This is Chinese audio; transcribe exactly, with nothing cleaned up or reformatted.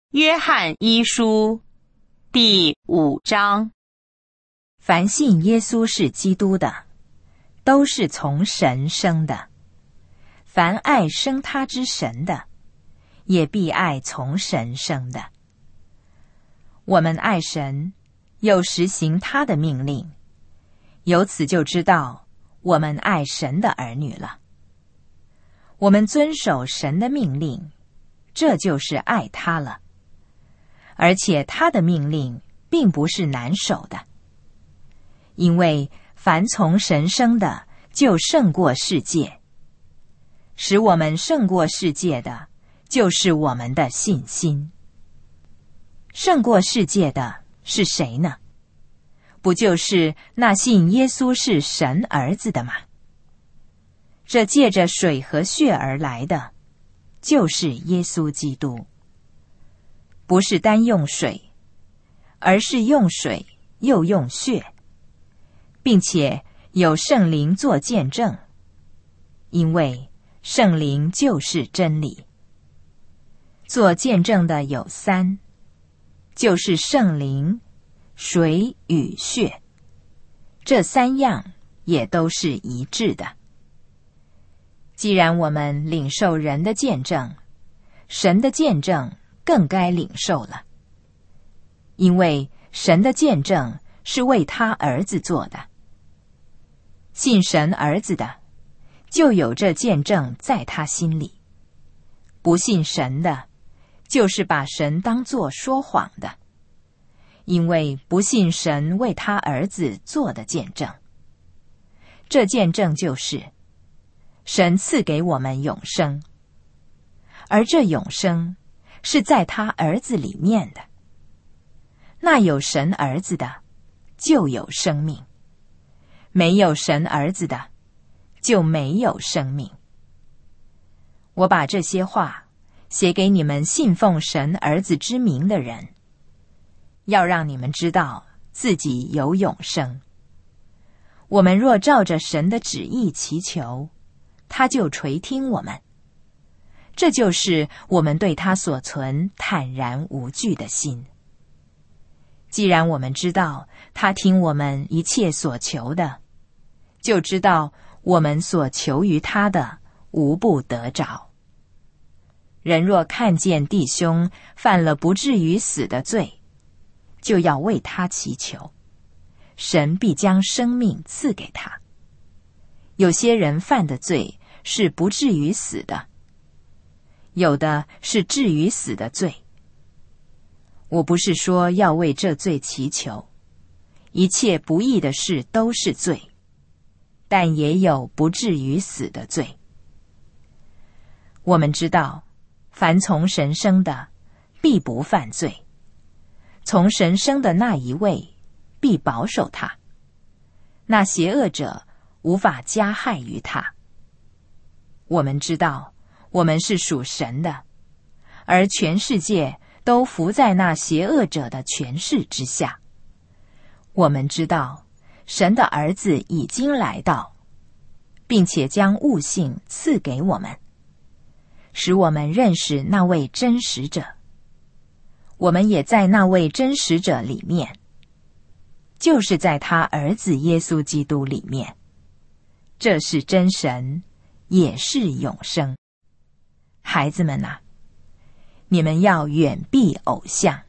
约翰一书第五章。 凡信耶稣是基督的，都是从神生的。凡爱生他之神的，也必爱从神生的。我们爱神，又实行他的命令，由此就知道我们爱神的儿女了。我们遵守神的命令，这就是爱他了。而且他的命令并不是难守的，因为凡从神生的，就胜过世界。使我们胜过世界的，就是我们的信心。胜过世界的是谁呢？不就是那信耶稣是神儿子的吗？这借着水和血而来的，就是耶稣基督。不是单用水，而是用水又用血，并且有圣灵作见证，因为圣灵就是真理。做见证的有三，就是圣灵、水与血，这三样也都是一致的。既然我们领受人的见证，神的见证更该领受了，因为神的见证是为他儿子做的。信神儿子的，就有这见证在他心里；不信神的，就是把神当作说谎的，因为不信神为他儿子做的见证。这见证就是神赐给我们永生，而这永生是在他儿子里面的。那有神儿子的，就有生命；没有神儿子的，就没有生命。我把这些话写给你们信奉神儿子之名的人，要让你们知道自己有永生。我们若照着神的旨意祈求，他就垂听我们。这就是我们对他所存坦然无惧的心。既然我们知道他听我们一切所求的，就知道我们所求于他的无不得着。人若看见弟兄犯了不至于死的罪，就要为他祈求，神必将生命赐给他。有些人犯的罪是不至于死的，有的是至于死的罪。我不是说要为这罪祈求，一切不义的事都是罪，但也有不至于死的罪。我们知道，凡从神生的，必不犯罪；从神生的那一位，必保守他。那邪恶者无法加害于他。我们知道，我们是属神的，而全世界都伏在那邪恶者的权势之下。我们知道，神的儿子已经来到，并且将悟性赐给我们，使我们认识那位真实者。我们也在那位真实者里面，就是在他儿子耶稣基督里面。这是真神，也是永生。孩子们啊，你们要远避偶像。